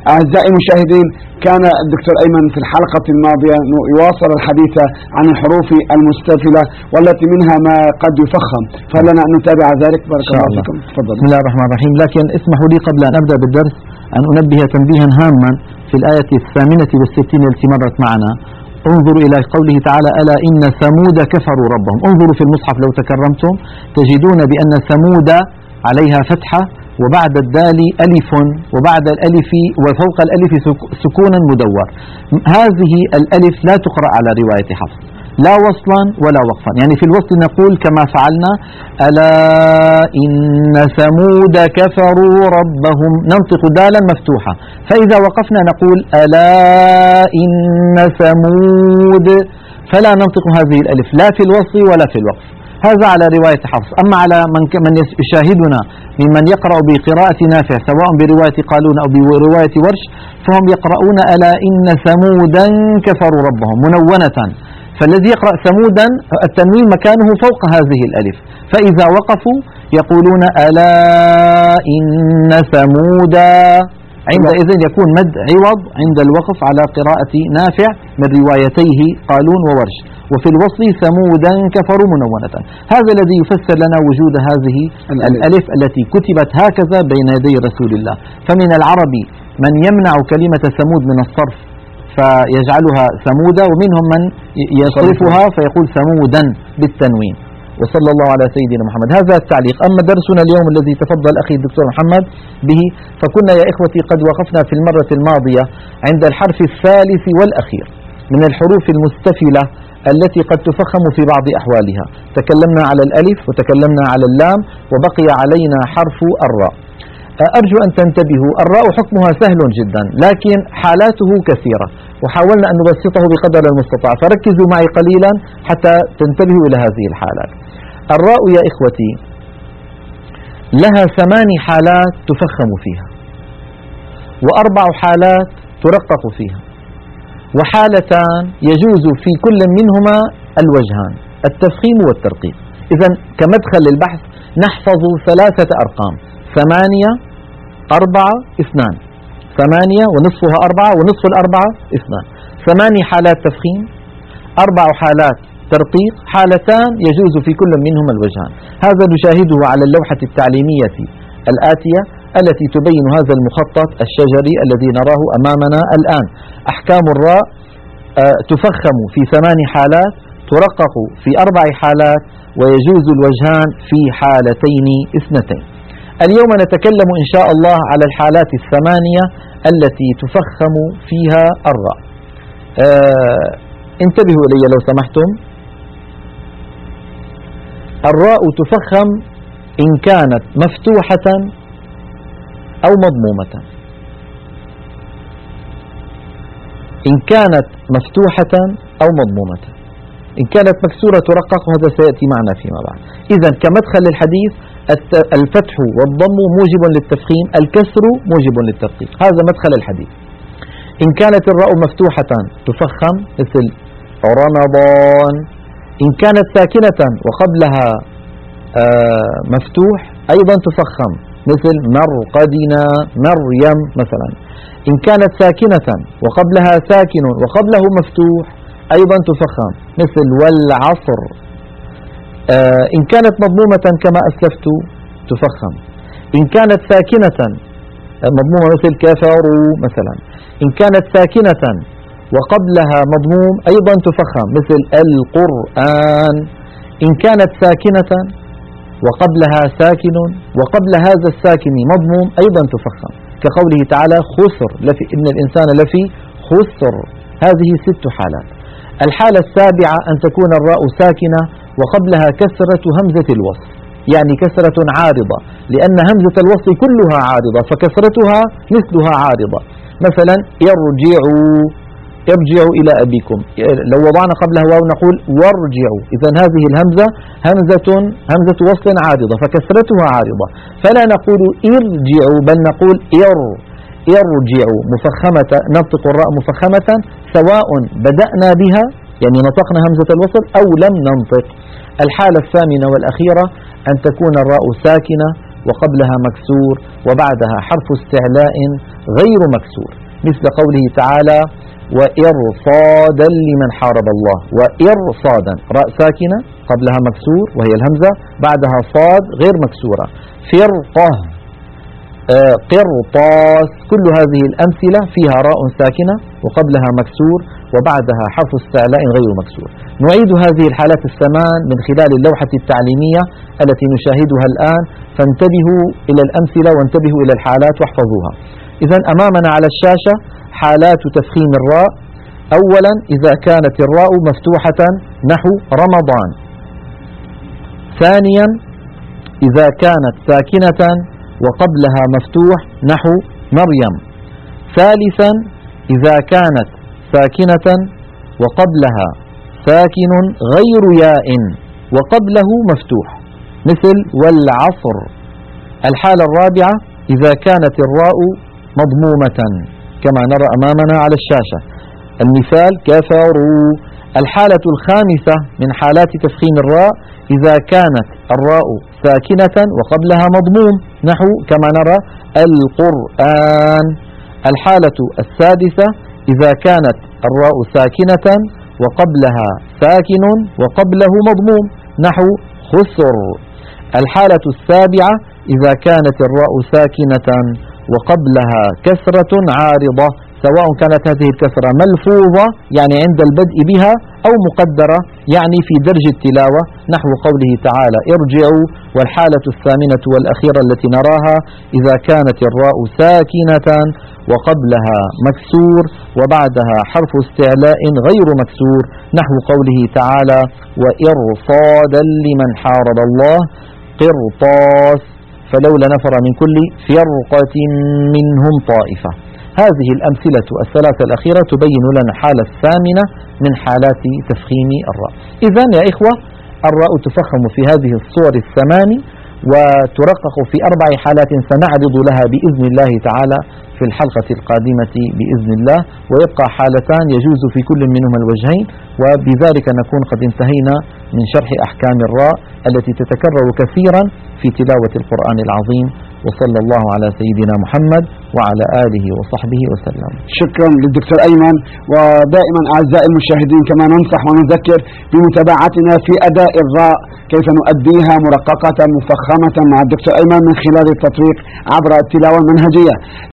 أعزائي المشاهدين، كان الدكتور أيمن في الحلقة الماضية يواصل الحديث عن الحروف المستفلة والتي منها ما قد يفخم، فلنا أن نتابع ذلك. بارك الله فيكم. تفضل. بسم الله الرحمن الرحيم. لكن اسمحوا لي قبل أن أبدأ بالدرس أن أنبه تنبيها هاما في الآية 68 التي مرت معنا. انظروا إلى قوله تعالى: ألا إن ثمود كفروا ربهم. انظروا في المصحف لو تكرمتم تجدون بأن ثمود عليها فتحة وبعد الدال ألف وبعد الألف وفوق الألف سكون مدور. هذه الألف لا تقرأ على رواية حفص لا وصلا ولا وقفا، يعني في الوصل نقول كما فعلنا: ألا إن ثمود كفروا ربهم، ننطق دالا مفتوحة. فإذا وقفنا نقول: ألا إن ثمود، فلا ننطق هذه الألف لا في الوصل ولا في الوقف. هذا على رواية حفص. أما على من يشاهدنا ممن يقرأ بقراءة نافع سواء برواية قالون أو برواية ورش، فهم يقرؤون: ألا إن ثمودا كفروا ربهم منونة، فالذي يقرأ ثمودا التنوين مكانه فوق هذه الألف. فإذا وقفوا يقولون: ألا إن ثمودا. عندئذ يكون مد عوض عند الوقف على قراءة نافع من روايتيه قالون وورش، وفي الوصل ثمودا كفروا منونة. هذا الذي يفسر لنا وجود هذه الألف التي كتبت هكذا بين يدي رسول الله. فمن العرب من يمنع كلمة ثمود من الصرف فيجعلها ثمودا، ومنهم من يصرفها فيقول ثمودا بالتنوين. وصلى الله على سيدنا محمد. هذا التعليق. أما درسنا اليوم الذي تفضل أخي الدكتور محمد به، فكنا يا إخوتي قد وقفنا في المرة الماضية عند الحرف الثالث والأخير من الحروف المستفلة التي قد تفخم في بعض أحوالها. تكلمنا على الألف وتكلمنا على اللام، وبقي علينا حرف الراء. أرجو أن تنتبهوا، الراء حكمها سهل جدا لكن حالاته كثيرة، وحاولنا أن نبسطه بقدر المستطاع، فركزوا معي قليلا حتى تنتبهوا إلى هذه الحالات. الراء يا إخوتي لها 8 حالات تفخم فيها، و4 حالات ترقق فيها، وحالتان يجوز في كل منهما الوجهان، التفخيم والترقيق. إذا كمدخل للبحث نحفظ 3 أرقام: 8 4 2، 8 ونصفها 4 ونصف 4 2. 8 حالات تفخيم، 4 حالات ترقيق، حالتان يجوز في كل منهما الوجهان. هذا نشاهده على اللوحة التعليمية الآتية التي تبين هذا المخطط الشجري الذي نراه أمامنا الآن. أحكام الراء تفخم في 8 حالات، ترقق في 4 حالات، ويجوز الوجهان في حالتين 2. اليوم نتكلم إن شاء الله على الحالات 8 التي تفخم فيها الراء. انتبهوا إلي لو سمحتم. الراء تفخم إن كانت مفتوحة أو مضمومة. إن كانت مفتوحة أو مضمومة. إن كانت مكسورة ترقق، وهذا سيأتي معنا فيما بعد. إذن كمدخل للحديث الفتح والضم موجب للتفخيم، الكسر موجب للترقيق، هذا مدخل الحديث. إن كانت الراء مفتوحة تفخم مثل رمضان. إن كانت ساكنة وقبلها مفتوح أيضا تفخم مثل مرقدنا مريم مثلا. إن كانت ساكنة وقبلها ساكن وقبله مفتوح أيضا تفخم مثل والعصر. إن كانت مضمومة كما أسلفت تفخم. إن كانت ساكنة مضمومة مثل كفروا مثلا. إن كانت ساكنة وقبلها مضموم أيضا تفخم مثل القرآن. إن كانت ساكنة وقبلها ساكن وقبل هذا الساكن مضموم أيضا تفخم، كقوله تعالى خسر، إن الإنسان لفي خسر. هذه 6 حالات. الحالة السابعة أن تكون الراء ساكنة وقبلها كسرة همزة الوصل، يعني كسرة عارضة، لأن همزة الوصل كلها عارضة فكسرتها مثلها عارضة. مثلا ارجعوا إلى أبيكم، لو وضعنا قبلها واو نقول وارجعوا. إذن هذه الهمزة همزة وصل عارضة فكسرتها عارضة، فلا نقول ارجعوا بل نقول ارجعوا مفخمة، ننطق الراء مفخمة سواء بدأنا بها يعني نطقنا همزة الوصل أو لم ننطق. الحالة الثامنة والأخيرة أن تكون الراء ساكنة وقبلها مكسور وبعدها حرف استعلاء غير مكسور، مثل قوله تعالى وإرصادا لمن حارب الله. وإرصادا راء ساكنة قبلها مكسور وهي الهمزة، بعدها صاد غير مكسورة. فرقة، قرطاس، كل هذه الأمثلة فيها راء ساكنة وقبلها مكسور وبعدها حرف استعلاء غير مكسور. نعيد هذه الحالات الثمان من خلال اللوحة التعليمية التي نشاهدها الآن، فانتبهوا إلى الأمثلة وانتبهوا إلى الحالات واحفظوها. إذا أمامنا على الشاشة حالات تفخيم الراء. أولا إذا كانت الراء مفتوحة نحو رمضان. ثانيا إذا كانت ساكنة وقبلها مفتوح نحو مريم. ثالثا إذا كانت ساكنة وقبلها ساكن غير ياء وقبله مفتوح مثل والعصر. الحالة الرابعة إذا كانت الراء مضمومة كما نرى أمامنا على الشاشة، المثال كفروا. الحالة الخامسة من حالات تفخيم الراء إذا كانت الراء ساكنة وقبلها مضموم نحو كما نرى القرآن. الحالة السادسة إذا كانت الراء ساكنة وقبلها ساكن وقبله مضموم نحو خسر. الحالة السابعة إذا كانت الراء ساكنة وقبلها كسرة عارضة، سواء كانت هذه الكسرة ملفوظة يعني عند البدء بها أو مقدرة يعني في درج التلاوة نحو قوله تعالى ارجعوا. والحالة الثامنة والأخيرة التي نراها إذا كانت الراء ساكنة وقبلها مكسور وبعدها حرف استعلاء غير مكسور نحو قوله تعالى وإرصادا لمن حارب الله قرطاس فلولا نفر من كل فرقة منهم طائفة. هذه الأمثلة الثلاثة الأخيرة تبين لنا الحالة الثامنة من حالات تفخيم الراء. إذن يا إخوة الراء تفخم في هذه الصور الثمان وترقق في 4 حالات سنعرض لها بإذن الله تعالى في الحلقة القادمة بإذن الله، ويبقى حالتان يجوز في كل منهما الوجهين، وبذلك نكون قد انتهينا من شرح أحكام الراء التي تتكرر كثيرا في تلاوة القرآن العظيم. وصلى الله على سيدنا محمد وعلى آله وصحبه وسلم. شكرا للدكتور أيمن، ودائما أعزائي المشاهدين كما ننصح ونذكر بمتابعتنا في أداء الراء كيف نؤديها مرققة مفخمة مع الدكتور أيمن من خلال التطبيق عبر التلاوة المنهجية.